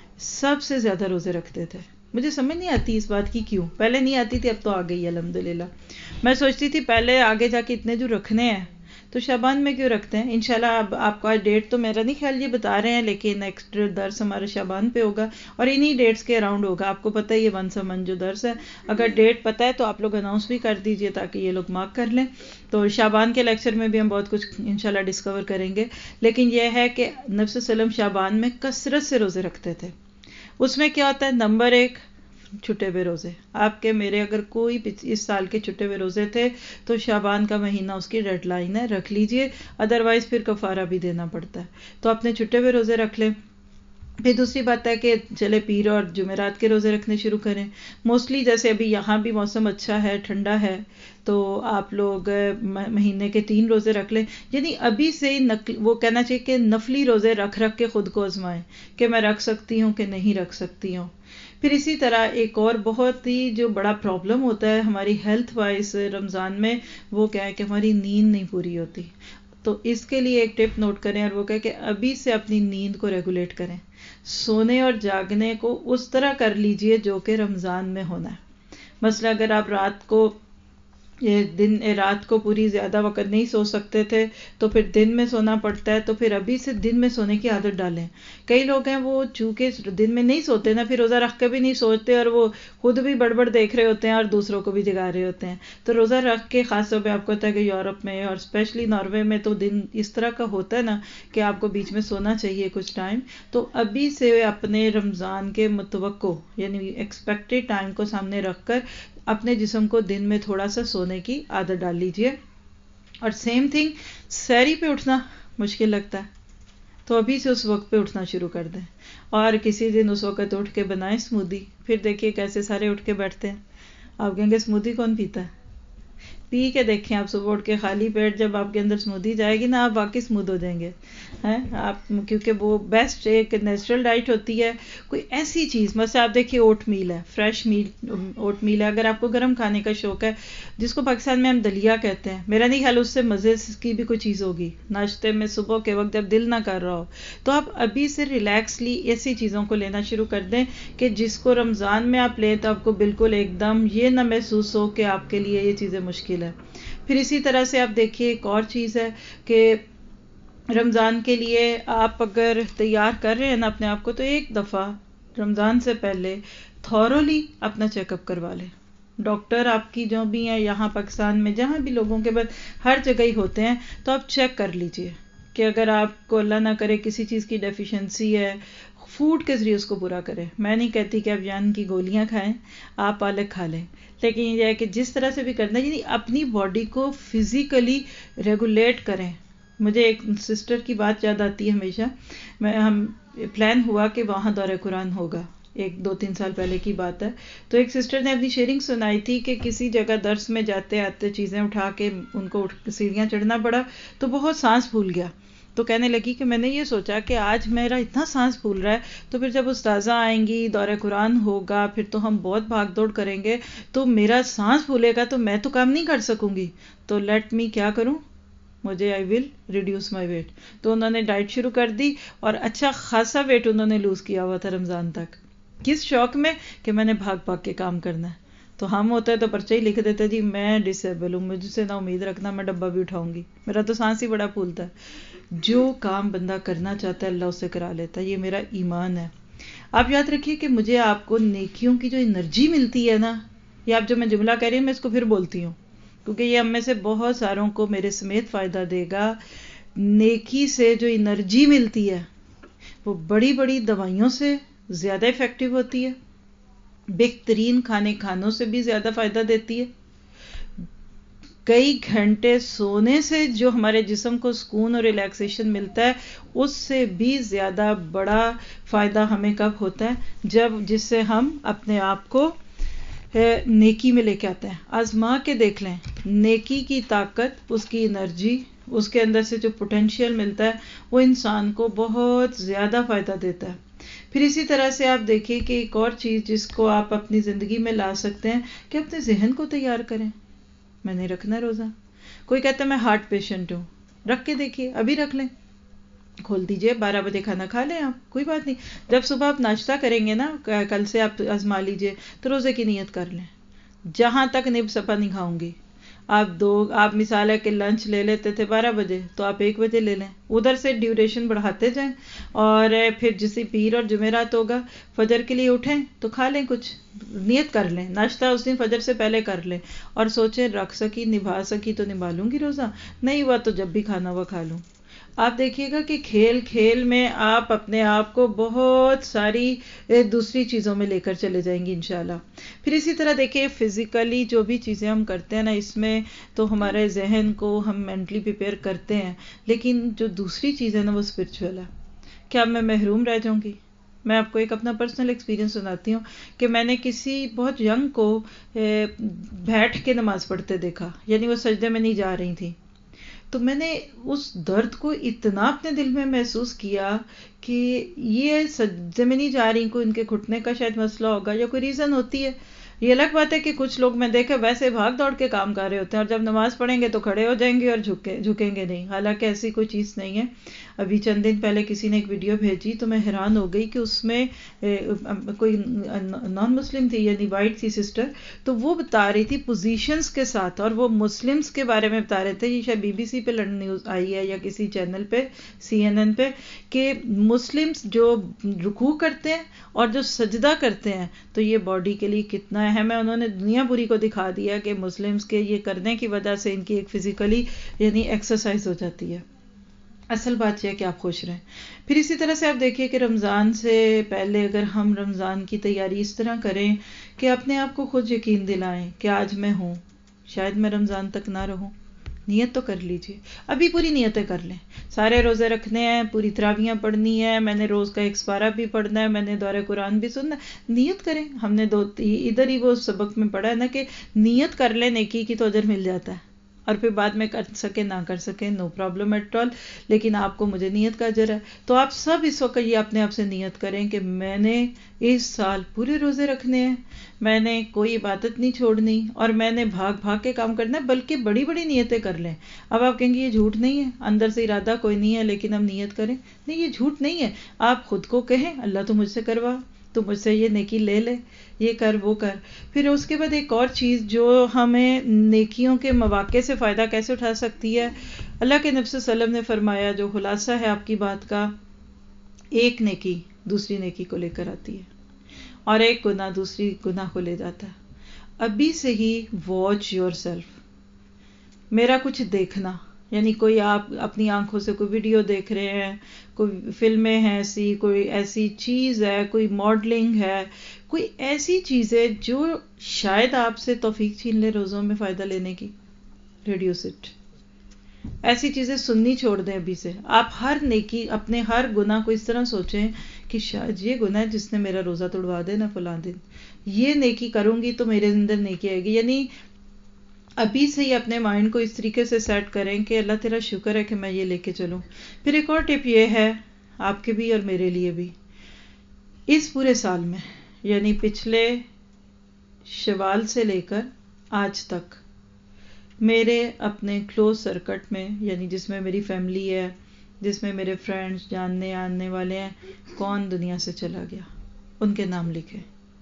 سب سے زیادہ روزے رکھتے تھے. مجھے سمجھ نہیں آتی اس بات کی کیوں، پہلے نہیں آتی تھی اب تو آ گئی الحمدللہ. میں سوچتی تھی پہلے آگے جا کے اتنے جو رکھنے ہیں تو شعبان میں کیوں رکھتے ہیں. انشاءاللہ اب آپ کا ڈیٹ تو میرا نہیں خیال یہ بتا رہے ہیں، لیکن نیکسٹ درس ہمارا شعبان پہ ہوگا اور انہی ڈیٹس کے اراؤنڈ ہوگا. آپ کو پتہ ہے یہ ون سمن جو درس ہے، اگر ڈیٹ پتہ ہے تو آپ لوگ اناؤنس بھی کر دیجئے تاکہ یہ لوگ مارک کر لیں. تو شعبان کے لیکچر میں بھی ہم بہت کچھ انشاءاللہ ڈسکور کریں گے. لیکن یہ ہے کہ نبی صلی اللہ علیہ وسلم شعبان میں کثرت سے روزے رکھتے تھے. اس میں کیا ہوتا ہے، نمبر ایک چھٹے ہوئے روزے. آپ کے میرے اگر کوئی اس سال کے چھٹے ہوئے روزے تھے تو شعبان کا مہینہ اس کی ڈیڈ لائن ہے، رکھ لیجئے، ادروائز پھر کفارہ بھی دینا پڑتا ہے. تو اپنے چھٹے ہوئے روزے رکھ لیں. پھر دوسری بات ہے کہ چلے پیر اور جمعرات کے روزے رکھنے شروع کریں. موسٹلی جیسے ابھی یہاں بھی موسم اچھا ہے، ٹھنڈا ہے، تو آپ لوگ مہینے کے تین روزے رکھ لیں. یعنی ابھی سے وہ کہنا چاہیے کہ نفلی روزے رکھ رکھ کے خود کو آزمائیں کہ میں رکھ سکتی ہوں کہ نہیں رکھ سکتی ہوں. پھر اسی طرح ایک اور بہت ہی جو بڑا پرابلم ہوتا ہے ہماری ہیلتھ وائز رمضان میں، وہ کیا ہے کہ ہماری نیند نہیں پوری ہوتی. تو اس کے لیے ایک ٹپ نوٹ کریں، اور وہ کہ ابھی سے اپنی نیند کو ریگولیٹ کریں. سونے اور جاگنے کو اس طرح کر لیجئے جو کہ رمضان میں ہونا ہے. مثلا اگر آپ رات کو دن رات کو پوری زیادہ وقت نہیں سو سکتے تھے تو پھر دن میں سونا پڑتا ہے، تو پھر ابھی سے دن میں سونے کی عادت ڈالیں. کئی لوگ ہیں وہ چونکہ دن میں نہیں سوتے نا، پھر روزہ رکھ کے بھی نہیں سوتے اور وہ خود بھی بڑبڑ دیکھ رہے ہوتے ہیں اور دوسروں کو بھی جگا رہے ہوتے ہیں. تو روزہ رکھ کے خاص طور پہ آپ کو پتا ہے کہ یورپ میں اور اسپیشلی ناروے میں تو دن اس طرح کا ہوتا ہے نا کہ آپ کو بیچ میں سونا چاہیے کچھ ٹائم. تو ابھی سے اپنے رمضان کے متوقع یعنی ایکسپیکٹڈ ٹائم کو سامنے رکھ کر اپنے جسم کو دن میں تھوڑا سا سونے کی عادت ڈال لیجئے. اور سیم تھنگ، سحری پہ اٹھنا مشکل لگتا ہے تو ابھی سے اس وقت پہ اٹھنا شروع کر دیں، اور کسی دن اس وقت اٹھ کے بنائیں اسمودی. پھر دیکھیے کیسے سارے اٹھ کے بیٹھتے ہیں. آپ کہیں گے اسمودی کون پیتا ہے؟ پی کے دیکھیں آپ صبح اٹھ کے خالی پیٹ، جب آپ کے اندر اسمودی جائے گی نا آپ واقعی اسموتھ ہو جائیں گے ہیں آپ، کیونکہ وہ بیسٹ ایک نیچرل ڈائٹ ہوتی ہے. کوئی ایسی چیز مثلا آپ دیکھیے اوٹ میل ہے، فریش میل اوٹ میل ہے. اگر آپ کو گرم کھانے کا شوق ہے، جس کو پاکستان میں ہم دلیا کہتے ہیں، میرا نہیں خیال اس سے مزے کی بھی کوئی چیز ہوگی ناشتے میں صبح کے وقت جب دل نہ کر رہا ہو. تو آپ ابھی سے ریلیکسلی ایسی چیزوں کو لینا شروع کر دیں کہ جس کو رمضان میں آپ لیں تو آپ کو بالکل ایک دم یہ نہ محسوس ہو کہ آپ کے لیے یہ چیزیں مشکل ہے. پھر اسی طرح سے آپ دیکھیے ایک اور چیز ہے کہ رمضان کے لیے آپ اگر تیار کر رہے ہیں نا اپنے آپ کو، تو ایک دفعہ رمضان سے پہلے تھورولی اپنا چیک اپ کروا لیں. ڈاکٹر آپ کی جو بھی ہیں یہاں پاکستان میں جہاں بھی لوگوں کے بعد ہر جگہ ہی ہوتے ہیں، تو آپ چیک کر لیجئے کہ اگر آپ کو اللہ نہ کرے کسی چیز کی ڈیفیشنسی ہے، فوڈ کے ذریعے اس کو پورا کریں. میں نہیں کہتی کہ آپ جان کی گولیاں کھائیں، آپ پالک کھا لیں، لیکن یہ ہے کہ جس طرح سے بھی کرنا ہے، یعنی اپنی باڈی کو فزیکلی ریگولیٹ کریں. مجھے ایک سسٹر کی بات یاد آتی ہے ہمیشہ. میں ہم پلان ہوا کہ وہاں دورہ قرآن ہوگا، ایک دو تین سال پہلے کی بات ہے. تو ایک سسٹر نے اپنی شیئرنگ سنائی تھی کہ کسی جگہ درس میں جاتے آتے چیزیں اٹھا کے ان کو سیڑھیاں چڑھنا پڑا تو بہت سانس پھول گیا. تو کہنے لگی کہ میں نے یہ سوچا کہ آج میرا اتنا سانس پھول رہا ہے، تو پھر جب استاذہ آئیں گی، دورہ قرآن ہوگا، پھر تو ہم بہت بھاگ دوڑ کریں گے، تو میرا سانس پھولے گا تو میں تو کام نہیں کر سکوں گی. تو لیٹ می کیا کروں، مجھے آئی ول ریڈیوس مائی ویٹ. تو انہوں نے ڈائٹ شروع کر دی اور اچھا خاصا ویٹ انہوں نے لوز کیا ہوا تھا رمضان تک. کس شوق میں کہ میں نے بھاگ بھاگ کے کام کرنا ہے. تو ہم ہوتا ہے تو پرچہ ہی لکھ دیتے جی میں ڈسیبل ہوں، مجھ سے نہ امید رکھنا، میں ڈبہ بھی اٹھاؤں گی، میرا تو سانس ہی بڑا پھولتا ہے. جو کام بندہ کرنا چاہتا ہے اللہ اسے کرا لیتا ہے، یہ میرا ایمان ہے. آپ یاد رکھیے کہ مجھے آپ کو نیکیوں کی جو انرجی ملتی ہے نا، یہ آپ جو میں جملہ کہہ رہی ہوں میں اس کو پھر بولتی ہوں کیونکہ یہ ہم میں سے بہت ساروں کو میرے سمیت فائدہ دے گا. نیکی سے جو انرجی ملتی ہے وہ بڑی بڑی دوائیوں سے زیادہ افیکٹو ہوتی ہے، بہترین کھانے کھانوں سے بھی زیادہ فائدہ دیتی ہے. کئی گھنٹے سونے سے جو ہمارے جسم کو سکون اور ریلیکسیشن ملتا ہے اس سے بھی زیادہ بڑا فائدہ ہمیں کب ہوتا ہے، جب جس سے ہم اپنے آپ کو نیکی میں لے کے آتے ہیں. آزما کے دیکھ لیں، نیکی کی طاقت، اس کی انرجی، اس کے اندر سے جو پوٹینشیل ملتا ہے وہ انسان کو بہت زیادہ فائدہ دیتا ہے. پھر اسی طرح سے آپ دیکھیں کہ ایک اور چیز جس کو آپ اپنی زندگی میں لا سکتے ہیں کہ اپنے ذہن کو تیار کریں. میں نے رکھنا ہے روزہ. کوئی کہتا ہے میں ہارٹ پیشنٹ ہوں، رکھ کے دیکھیے، ابھی رکھ لیں، کھول دیجئے، بارہ بجے کھانا کھا لیں آپ، کوئی بات نہیں. جب صبح آپ ناشتہ کریں گے نا، کل سے آپ آزما لیجئے تو روزے کی نیت کر لیں. جہاں تک نب سپا نہیں کھاؤں گی. آپ دو آپ مثال ہے کہ لنچ لے لیتے تھے بارہ بجے تو آپ ایک بجے لے لیں، ادھر سے ڈیوریشن بڑھاتے جائیں. اور پھر جسے پیر اور جمعرات ہوگا فجر کے لیے اٹھیں تو کھا لیں، کچھ نیت کر لیں، ناشتہ اس دن فجر سے پہلے کر لیں اور سوچیں رکھ سکی نبھا سکی تو نبھا لوں گی روزہ، نہیں ہوا تو جب بھی کھانا ہوا کھا لوں. آپ دیکھیے گا کہ کھیل کھیل میں آپ اپنے آپ کو بہت ساری دوسری چیزوں میں لے کر چلے جائیں گی انشاءاللہ. پھر اسی طرح دیکھیں فزیکلی جو بھی چیزیں ہم کرتے ہیں نا، اس میں تو ہمارے ذہن کو ہم مینٹلی پریپیئر کرتے ہیں، لیکن جو دوسری چیز ہے نا وہ اسپرچول ہے. کیا میں محروم رہ جاؤں گی؟ میں آپ کو ایک اپنا پرسنل ایکسپیرینس سناتی ہوں کہ میں نے کسی بہت ینگ کو بیٹھ کے نماز پڑھتے دیکھا، یعنی وہ سجدے میں نہیں جا رہی تھی. تو میں نے اس درد کو اتنا اپنے دل میں محسوس کیا کہ یہ سجدے میں نہیں جا رہی، کو ان کے گھٹنے کا شاید مسئلہ ہوگا یا کوئی ریزن ہوتی ہے. یہ الگ بات ہے کہ کچھ لوگ میں دیکھے ویسے بھاگ دوڑ کے کام کر رہے ہوتے ہیں اور جب نماز پڑھیں گے تو کھڑے ہو جائیں گے اور جھکے جھکیں گے نہیں، حالانکہ ایسی کوئی چیز نہیں ہے. ابھی چند دن پہلے کسی نے ایک ویڈیو بھیجی تو میں حیران ہو گئی کہ اس میں کوئی نان مسلم تھی، یعنی وائٹ تھی سسٹر، تو وہ بتا رہی تھی پوزیشنز کے ساتھ، اور وہ مسلمز کے بارے میں بتا رہے تھے. یہ شاید بی بی سی پہ لندن نیوز آئی ہے یا کسی چینل پہ، سی این این پہ، کہ مسلمز جو رکوع کرتے ہیں اور جو سجدہ کرتے ہیں تو یہ باڈی کے لیے کتنا اہم ہے. انہوں نے دنیا پوری کو دکھا دیا کہ مسلمز کے یہ کرنے کی وجہ سے ان کی ایک فزیکلی یعنی ایکسرسائز ہو جاتی ہے. اصل بات یہ ہے کہ آپ خوش رہیں. پھر اسی طرح سے آپ دیکھیے کہ رمضان سے پہلے اگر ہم رمضان کی تیاری اس طرح کریں کہ اپنے آپ کو خود یقین دلائیں کہ آج میں ہوں، شاید میں رمضان تک نہ رہوں، نیت تو کر لیجئے، ابھی پوری نیتیں کر لیں. سارے روزے رکھنے ہیں، پوری تراویحیں پڑھنی ہے، میں نے روز کا ایک سپارہ بھی پڑھنا ہے، میں نے دورہ قرآن بھی سننا ہے. نیت کریں. ہم نے دو ادھر ہی وہ سبق میں پڑھا ہے نا کہ نیت کر لیں نیکی کی تو اجر مل جاتا ہے، اور پھر بعد میں کر سکے نہ کر سکے نو پرابلم ایٹ آل، لیکن آپ کو مجھے نیت کا اجر ہے. تو آپ سب اس وقت یہ اپنے آپ سے نیت کریں کہ میں نے اس سال پورے روزے رکھنے ہیں، میں نے کوئی عبادت نہیں چھوڑنی، اور میں نے بھاگ بھاگ کے کام کرنا ہے، بلکہ بڑی بڑی نیتیں کر لیں. اب آپ کہیں گے یہ جھوٹ نہیں ہے، اندر سے ارادہ کوئی نہیں ہے لیکن ہم نیت کریں. نہیں، یہ جھوٹ نہیں ہے. آپ خود کو کہیں اللہ تو مجھ سے کروا، تو مجھ سے یہ نیکی لے لے، یہ کر وہ کر. پھر اس کے بعد ایک اور چیز جو ہمیں نیکیوں کے مواقع سے فائدہ کیسے اٹھا سکتی ہے، اللہ کے نبی صلی اللہ علیہ وسلم نے فرمایا، جو خلاصہ ہے آپ کی بات کا، ایک نیکی دوسری نیکی کو لے کر آتی ہے اور ایک گناہ دوسری گناہ کو لے جاتا ہے. ابھی سے ہی واچ یور سیلف. میرا کچھ دیکھنا، یعنی کوئی آپ اپنی آنکھوں سے کوئی ویڈیو دیکھ رہے ہیں، کوئی فلمیں ہیں ایسی، کوئی ایسی چیز ہے، کوئی ماڈلنگ ہے، کوئی ایسی چیز ہے جو شاید آپ سے توفیق چھین لے روزوں میں فائدہ لینے کی، ریڈیوس اٹ. ایسی چیزیں سننی چھوڑ دیں ابھی سے. آپ ہر نیکی، اپنے ہر گناہ کو اس طرح سوچیں کہ شاید یہ گناہ ہے جس نے میرا روزہ توڑوا دے نا فلاں دن، یہ نیکی کروں گی تو میرے اندر نیکی آئے گی. یعنی ابھی سے ہی اپنے مائنڈ کو اس طریقے سے سیٹ کریں کہ اللہ تیرا شکر ہے کہ میں یہ لے کے چلوں. پھر ایک اور ٹپ یہ ہے آپ کے بھی اور میرے لیے بھی، اس پورے سال میں یعنی پچھلے شوال سے لے کر آج تک میرے اپنے کلوز سرکٹ میں، یعنی جس میں میری فیملی ہے، جس میں میرے فرینڈز جاننے آنے والے ہیں، کون دنیا سے چلا گیا ان کے نام لکھے.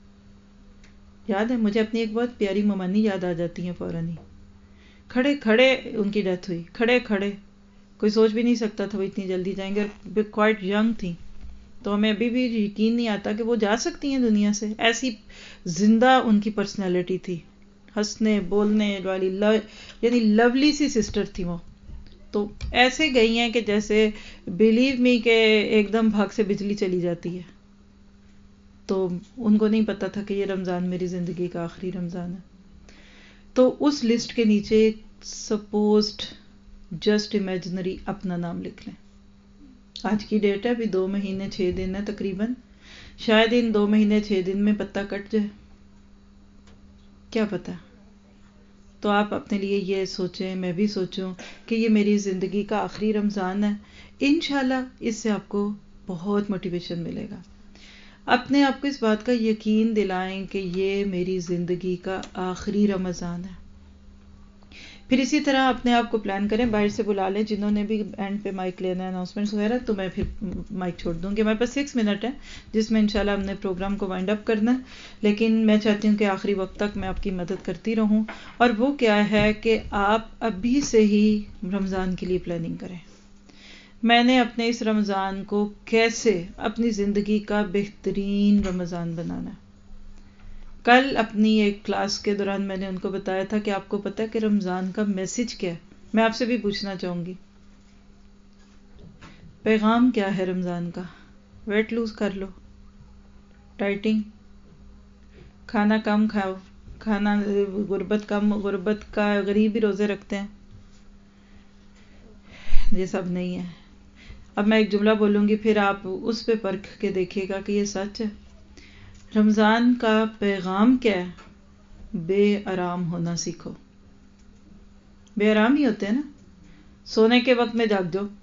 یاد ہے مجھے اپنی ایک بہت پیاری ممانی یاد آ جاتی ہیں فوراً ہی. کھڑے کھڑے ان کی ڈیتھ ہوئی، کھڑے کھڑے. کوئی سوچ بھی نہیں سکتا تھا وہ اتنی جلدی جائیں گے، اور کوائٹ ینگ تھیں. تو ہمیں ابھی بھی یقین نہیں آتا کہ وہ جا سکتی ہیں دنیا سے. ایسی زندہ ان کی پرسنالٹی تھی، ہنسنے بولنے والی، لو یعنی لولی سی سسٹر تھی وہ. تو ایسے گئی ہیں کہ جیسے بلیو می کہ ایک دم بھاگ سے بجلی چلی جاتی ہے. تو ان کو نہیں پتا تھا کہ یہ رمضان میری زندگی کا آخری رمضان ہے. تو اس لسٹ کے نیچے سپوزڈ جسٹ امیجنری اپنا نام لکھ لیں. آج کی ڈیٹ ہے، ابھی دو مہینے چھ دن ہے تقریباً، شاید ان دو مہینے چھ دن میں پتہ کٹ جائے، کیا پتا. تو آپ اپنے لیے یہ سوچیں، میں بھی سوچوں کہ یہ میری زندگی کا آخری رمضان ہے. انشاءاللہ اس سے آپ کو بہت موٹیویشن ملے گا. اپنے آپ کو اس بات کا یقین دلائیں کہ یہ میری زندگی کا آخری رمضان ہے. پھر اسی طرح اپنے آپ کو پلان کریں، باہر سے بلا لیں جنہوں نے بھی اینڈ پہ مائک لینا ہے، اناؤنسمنٹس وغیرہ. تو میں پھر مائک چھوڑ دوں گی. ہمارے پاس سکس منٹ ہے جس میں انشاءاللہ ہم نے پروگرام کو وائنڈ اپ کرنا ہے، لیکن میں چاہتی ہوں کہ آخری وقت تک میں آپ کی مدد کرتی رہوں. اور وہ کیا ہے کہ آپ ابھی سے ہی رمضان کے لیے پلاننگ کریں. میں نے اپنے اس رمضان کو کیسے اپنی زندگی کا بہترین رمضان بنانا ہے. کل اپنی ایک کلاس کے دوران میں نے ان کو بتایا تھا کہ آپ کو پتہ ہے کہ رمضان کا میسج کیا ہے. میں آپ سے بھی پوچھنا چاہوں گی پیغام کیا ہے رمضان کا. ویٹ لوز کر لو، ڈائٹنگ، کھانا کم کھاؤ، کھانا غربت کم، غربت کا غریب بھی روزے رکھتے ہیں. یہ سب نہیں ہے. اب میں ایک جملہ بولوں گی پھر آپ اس پہ پرکھ کے دیکھیے گا کہ یہ سچ ہے. رمضان کا پیغام کیا ہے؟ بے آرام ہونا سیکھو. بے آرام ہی ہوتے ہیں نا، سونے کے وقت میں جاگ جاؤ.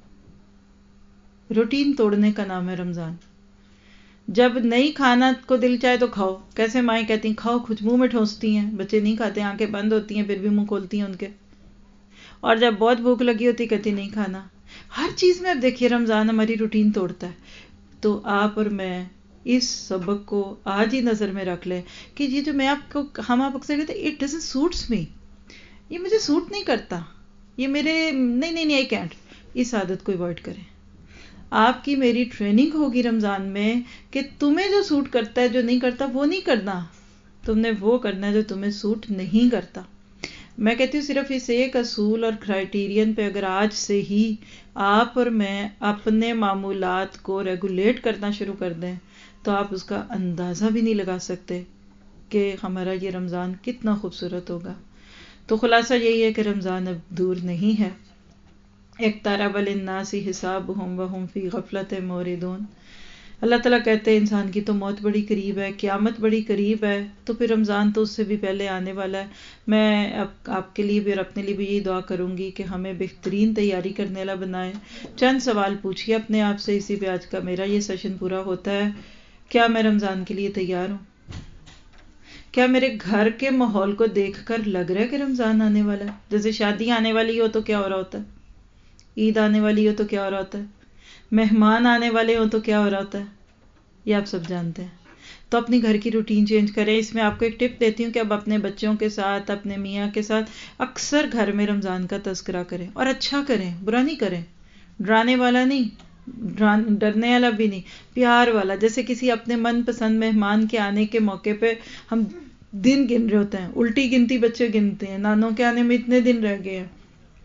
روٹین توڑنے کا نام ہے رمضان. جب نہیں کھانا کو دل چاہے تو کھاؤ. کیسے مائیں کہتی ہیں کھاؤ، کچھ منہ میں ٹھونستی ہیں، بچے نہیں کھاتے، آنکھیں بند ہوتی ہیں پھر بھی منہ کھولتی ہیں ان کے. اور جب بہت بھوک لگی ہوتی کہتی نہیں کھانا. ہر چیز میں اب دیکھیے رمضان ہماری روٹین توڑتا ہے. تو آپ اور میں اس سبق کو آج ہی نظر میں رکھ لیں کہ یہ جو میں آپ کو ہم آپ اکثر کہتے ہیں اٹ ڈزنٹ سوٹس می، یہ مجھے سوٹ نہیں کرتا، یہ میرے نہیں نہیں نہیں آئی کینٹ. اس عادت کو ایوائڈ کریں. آپ کی میری ٹریننگ ہوگی رمضان میں کہ تمہیں جو سوٹ کرتا ہے، جو نہیں کرتا وہ نہیں کرنا، تم نے وہ کرنا ہے جو تمہیں سوٹ نہیں کرتا. میں کہتی ہوں صرف اس ایک اصول اور کرائیٹیرین پہ اگر آج سے ہی آپ اور میں اپنے معمولات کو ریگولیٹ کرنا شروع کر دیں تو آپ اس کا اندازہ بھی نہیں لگا سکتے کہ ہمارا یہ رمضان کتنا خوبصورت ہوگا. تو خلاصہ یہی ہے کہ رمضان اب دور نہیں ہے. اقترب للناس حسابهم وهم فی غفلۃ معرضون. اللہ تعالیٰ کہتے ہیں انسان کی تو موت بڑی قریب ہے، قیامت بڑی قریب ہے، تو پھر رمضان تو اس سے بھی پہلے آنے والا ہے. میں اب آپ کے لیے بھی اور اپنے لیے بھی یہی دعا کروں گی کہ ہمیں بہترین تیاری کرنے والا بنائے. چند سوال پوچھیے اپنے آپ سے، اسی پہ آج کا میرا یہ سیشن پورا ہوتا ہے. کیا میں رمضان کے لیے تیار ہوں؟ کیا میرے گھر کے ماحول کو دیکھ کر لگ رہا ہے کہ رمضان آنے والا ہے؟ جیسے شادی آنے والی ہو تو کیا ہو رہا ہوتا ہے، عید آنے والی ہو تو کیا ہو رہا ہوتا ہے، مہمان آنے والے ہوں تو کیا ہو رہا ہوتا ہے، یہ آپ سب جانتے ہیں. تو اپنی گھر کی روٹین چینج کریں. اس میں آپ کو ایک ٹپ دیتی ہوں کہ اب اپنے بچوں کے ساتھ، اپنے میاں کے ساتھ اکثر گھر میں رمضان کا تذکرہ کریں، اور اچھا کریں، برا نہیں کریں، ڈرانے والا نہیں، ڈرنے والا بھی نہیں، پیار والا. جیسے کسی اپنے من پسند مہمان کے آنے کے موقع پہ ہم دن گن رہے ہوتے ہیں، الٹی گنتی بچے گنتے ہیں، نانوں کے آنے میں اتنے دن رہ گئے ہیں.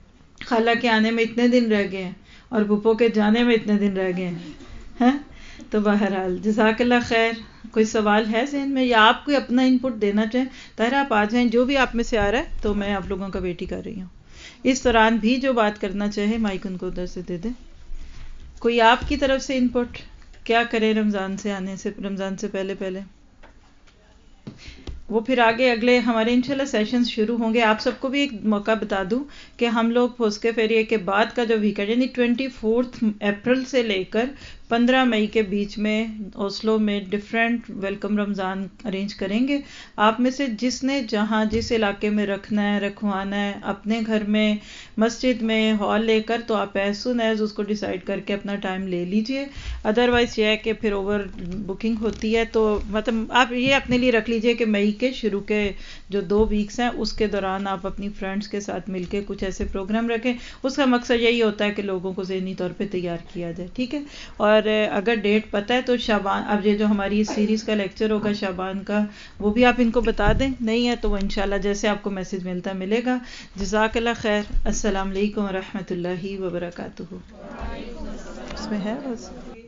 خالہ کے آنے میں اتنے دن رہ گئے ہیں اور پھپھو کے جانے میں اتنے دن رہ گئے ہیں. تو بہرحال جزاک اللہ خیر. کوئی سوال ہے ذہن میں یا آپ کوئی اپنا ان پٹ دینا چاہیں؟ طاہرہ آپ آ جائیں، جو بھی آپ میں سے آ رہا ہے تو میں آپ لوگوں کا ویٹ ہی کر رہی ہوں. اس دوران بھی جو بات کرنا چاہے مائک ان کو ادھر سے دے دیں. کوئی آپ کی طرف سے ان پٹ کیا کریں رمضان سے آنے سے رمضان سے پہلے پہلے؟ وہ پھر آگے اگلے ہمارے انشاءاللہ سیشنز شروع ہوں گے. آپ سب کو بھی ایک موقع بتا دوں کہ ہم لوگ پھوسکے فیریے کے بعد کا جو ویکینڈ یعنی ٹوینٹی فورتھ اپریل سے لے کر پندرہ مئی کے بیچ میں اوسلو میں ڈفرینٹ ویلکم رمضان ارینج کریں گے. آپ میں سے جس نے جہاں جس علاقے میں رکھنا ہے رکھوانا ہے اپنے گھر میں مسجد میں ہال لے کر تو آپ ایز سون ایز اس کو ڈیسائیڈ کر کے اپنا ٹائم لے لیجئے. ادروائز یہ ہے کہ پھر اوور بکنگ ہوتی ہے تو مطلب آپ یہ اپنے لیے رکھ لیجئے کہ مئی کے شروع کے جو دو ویکس ہیں اس کے دوران آپ اپنی فرینڈز کے ساتھ مل کے کچھ ایسے پروگرام رکھیں. اس کا مقصد یہی ہوتا ہے کہ لوگوں کو ذہنی طور پہ تیار کیا جائے. ٹھیک ہے. اور اگر ڈیٹ پتہ ہے تو شعبان اب یہ جو ہماری اس سیریز کا لیکچر ہوگا شعبان کا وہ بھی آپ ان کو بتا دیں. نہیں ہے تو وہ انشاءاللہ جیسے آپ کو میسج ملتا ملے گا. جزاک اللہ خیر. السلام علیکم ورحمۃ اللہ وبرکاتہ. اس میں ہے بس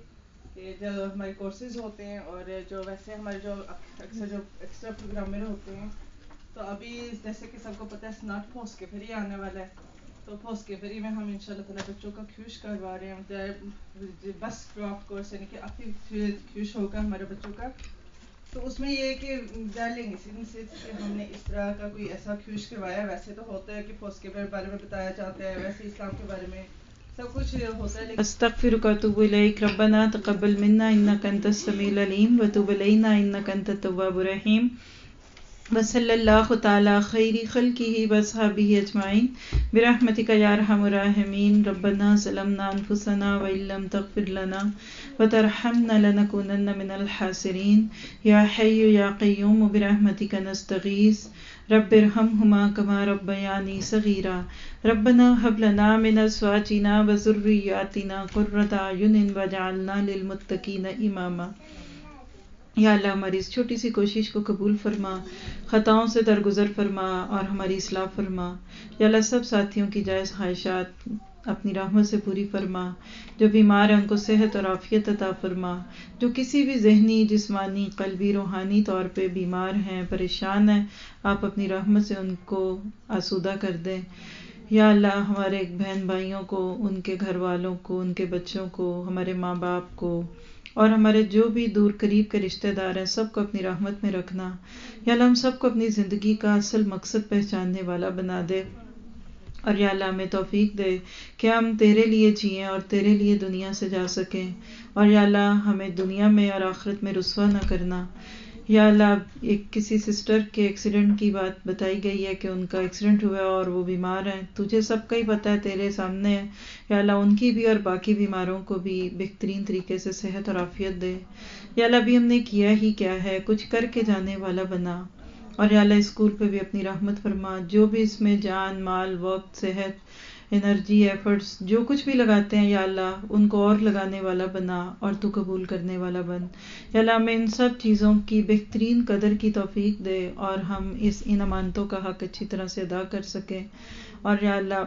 جو ہمارے کورسز ہوتے ہیں اور جو ویسے ہمارے جو اکثر جو ایکسٹرا پروگرام میں ہوتے ہیں تو ابھی جیسے کہ سب کو پتہ ہے اسناٹ پوسٹ کے فری آنے والا ہے. تو پوسٹ کے فری میں ہم ان شاء اللہ تعالیٰ بچوں کا کھوش کروا رہے ہیں بس کرافٹ کورس یعنی کہ ابھی کھوش ہوگا ہمارے بچوں کا. تو اس میں یہ ہے کہ ڈالیں گے کہ ہم نے اس طرح کا کوئی ایسا کھوش کروایا. ویسے تو ہوتا ہے کہ پوسٹ کے بارے میں بتایا جاتا ہے ویسے اسلام کے بارے میں سب کچھ ہوتا ہے. استغفرک واتوب الیک. ربنا تقبل منا انک انت السمیع العلیم وتب علینا انک انت التواب الرحیم. وصلی اللہ تعالی خیر خلقہ واصحابہ اجمعین برحمتک یا ارحم الراحمین. ربنا ظلمنا انفسنا وان لم تغفر لنا وترحمنا لنکونن من الخاسرین. یا حی یا قیوم برحمتک نستغیث. رب ارحمہما کما ربیانی صغیرا. ربنا هب لنا من ازواجنا وذریاتنا قرۃ اعین واجعلنا للمتقین اماما. یا اللہ ہماری اس چھوٹی سی کوشش کو قبول فرما، خطاؤں سے درگزر فرما اور ہماری اصلاح فرما. یا اللہ سب ساتھیوں کی جائز خواہشات اپنی رحمت سے پوری فرما. جو بیمار ہیں ان کو صحت اور عافیت عطا فرما. جو کسی بھی ذہنی جسمانی قلبی روحانی طور پہ بیمار ہیں پریشان ہیں آپ اپنی رحمت سے ان کو آسودہ کر دیں. یا اللہ ہمارے بہن بھائیوں کو ان کے گھر والوں کو ان کے بچوں کو ہمارے ماں باپ کو اور ہمارے جو بھی دور قریب کے رشتہ دار ہیں سب کو اپنی رحمت میں رکھنا. یا اللہ ہم سب کو اپنی زندگی کا اصل مقصد پہچاننے والا بنا دے اور یا اللہ ہمیں توفیق دے کہ ہم تیرے لیے جئیں اور تیرے لیے دنیا سے جا سکیں. اور یا اللہ ہمیں دنیا میں اور آخرت میں رسوا نہ کرنا. یا اللہ ایک کسی سسٹر کے ایکسیڈنٹ کی بات بتائی گئی ہے کہ ان کا ایکسیڈنٹ ہوا اور وہ بیمار ہیں. تجھے سب کا ہی پتہ ہے تیرے سامنے ہے. یا اللہ ان کی بھی اور باقی بیماروں کو بھی بہترین طریقے سے صحت اور عافیت دے. یا اللہ ابھی ہم نے کیا ہی کیا ہے کچھ کر کے جانے والا بنا. اور یا اللہ اسکول پہ بھی اپنی رحمت فرما. جو بھی اس میں جان مال وقت صحت انرجی ایفرٹس جو کچھ بھی لگاتے ہیں یا اللہ ان کو اور لگانے والا بنا اور تو قبول کرنے والا بن. یا اللہ ہمیں ان سب چیزوں کی بہترین قدر کی توفیق دے اور ہم اس ان امانتوں کا حق اچھی طرح سے ادا کر سکیں. اور یا اللہ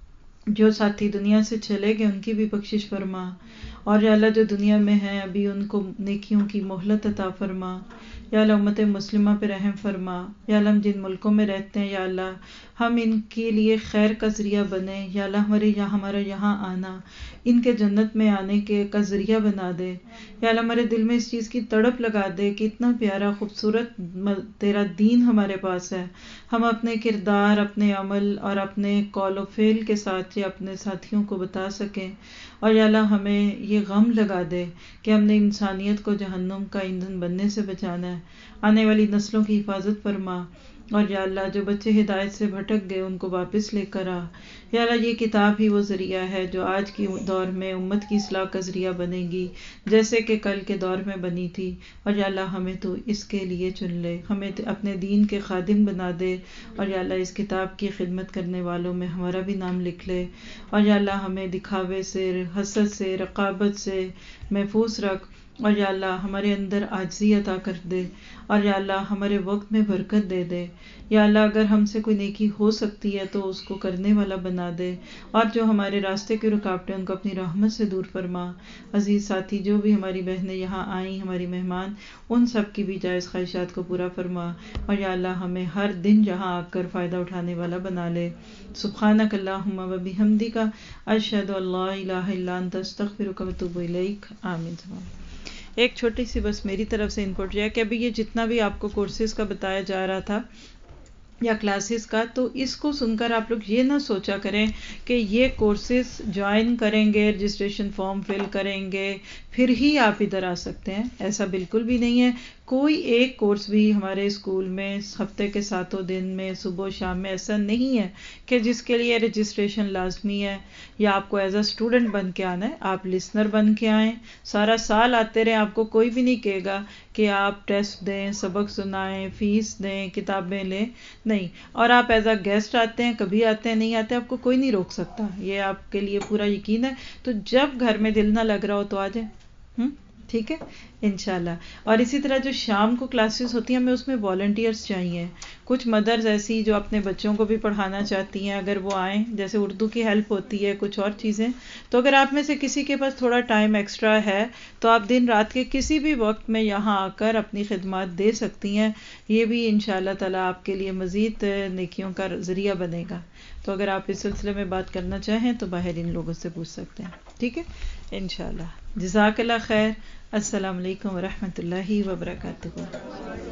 جو ساتھی دنیا سے چلے گئے ان کی بھی بخشش فرما. اور یا اللہ جو دنیا میں ہیں ابھی ان کو نیکیوں کی مہلت عطا فرما. یا اللہ امت مسلمہ پہ رحم فرما. یا اللہ ہم جن ملکوں میں رہتے ہیں یا اللہ ہم ان کے لیے خیر کا ذریعہ بنیں. یا اللہ ہمارے یہاں ہمارا یہاں آنا ان کے جنت میں آنے کے کا ذریعہ بنا دے. یا اللہ ہمارے دل میں اس چیز کی تڑپ لگا دے کہ اتنا پیارا خوبصورت تیرا دین ہمارے پاس ہے. ہم اپنے کردار اپنے عمل اور اپنے قول و فعل کے ساتھ یہ اپنے ساتھیوں کو بتا سکیں. اور یا اللہ ہمیں یہ غم لگا دے کہ ہم نے انسانیت کو جہنم کا ایندھن بننے سے بچانا ہے. آنے والی نسلوں کی حفاظت فرما. اور یا اللہ جو بچے ہدایت سے بھٹک گئے ان کو واپس لے کر آ. یا اللہ یہ کتاب ہی وہ ذریعہ ہے جو آج کی دور میں امت کی اصلاح کا ذریعہ بنے گی جیسے کہ کل کے دور میں بنی تھی. اور یا اللہ ہمیں تو اس کے لیے چن لے ہمیں اپنے دین کے خادم بنا دے. اور یا اللہ اس کتاب کی خدمت کرنے والوں میں ہمارا بھی نام لکھ لے. اور یا اللہ ہمیں دکھاوے سے حسد سے رقابت سے محفوظ رکھ اور یا اللہ ہمارے اندر عاجزی عطا کر دے، اور یا اللہ ہمارے وقت میں برکت دے دے. یا اللہ اگر ہم سے کوئی نیکی ہو سکتی ہے تو اس کو کرنے والا بنا دے، اور جو ہمارے راستے کی رکاوٹیں ان کو اپنی رحمت سے دور فرما. عزیز ساتھی جو بھی ہماری بہنیں یہاں آئیں، ہماری مہمان، ان سب کی بھی جائز خواہشات کو پورا فرما. اور یا اللہ ہمیں ہر دن یہاں آ کر فائدہ اٹھانے والا بنا لے. سبحانک اللہم و بحمدک، اشہد ان لا الہ الا انت، استغفرک و اتوب الیک. آمین. ایک چھوٹی سی بس میری طرف سے انپٹ ہے کہ ابھی یہ جتنا بھی آپ کو کورسز کا بتایا جا رہا تھا یا کلاسز کا، تو اس کو سن کر آپ لوگ یہ نہ سوچا کریں کہ یہ کورسز جوائن کریں گے، رجسٹریشن فارم فل کریں گے پھر ہی آپ ادھر آ سکتے ہیں. ایسا بالکل بھی نہیں ہے. کوئی ایک کورس بھی ہمارے اسکول میں ہفتے کے ساتوں دن میں صبح و شام میں ایسا نہیں ہے کہ جس کے لیے رجسٹریشن لازمی ہے یا آپ کو ایز اے اسٹوڈنٹ بن کے آنا ہے. آپ لسنر بن کے آئیں، سارا سال آتے رہیں، آپ کو کوئی بھی نہیں کہے گا کہ آپ ٹیسٹ دیں، سبق سنائیں، فیس دیں، کتابیں لیں، نہیں. اور آپ ایز اے گیسٹ آتے ہیں، کبھی آتے ہیں نہیں آتے، آپ کو کوئی نہیں روک سکتا، یہ آپ کے لیے پورا یقین ہے. تو جب گھر میں دل نہ لگ رہا ہو تو آ جائیں. ہم ٹھیک ہے انشاءاللہ. اور اسی طرح جو شام کو کلاسز ہوتی ہیں ہمیں اس میں والنٹیئرس چاہیے. کچھ مدرز ایسی جو اپنے بچوں کو بھی پڑھانا چاہتی ہیں، اگر وہ آئیں، جیسے اردو کی ہیلپ ہوتی ہے، کچھ اور چیزیں، تو اگر آپ میں سے کسی کے پاس تھوڑا ٹائم ایکسٹرا ہے تو آپ دن رات کے کسی بھی وقت میں یہاں آ کر اپنی خدمات دے سکتی ہیں. یہ بھی انشاءاللہ تعالی آپ کے لیے مزید نیکیوں کا ذریعہ بنے گا. تو اگر آپ اس سلسلے میں بات کرنا چاہیں تو باہر ان لوگوں سے پوچھ سکتے ہیں. ٹھیک ہے انشاءاللہ. جزاک اللہ خیر. السلام علیکم ورحمۃ اللہ وبرکاتہ.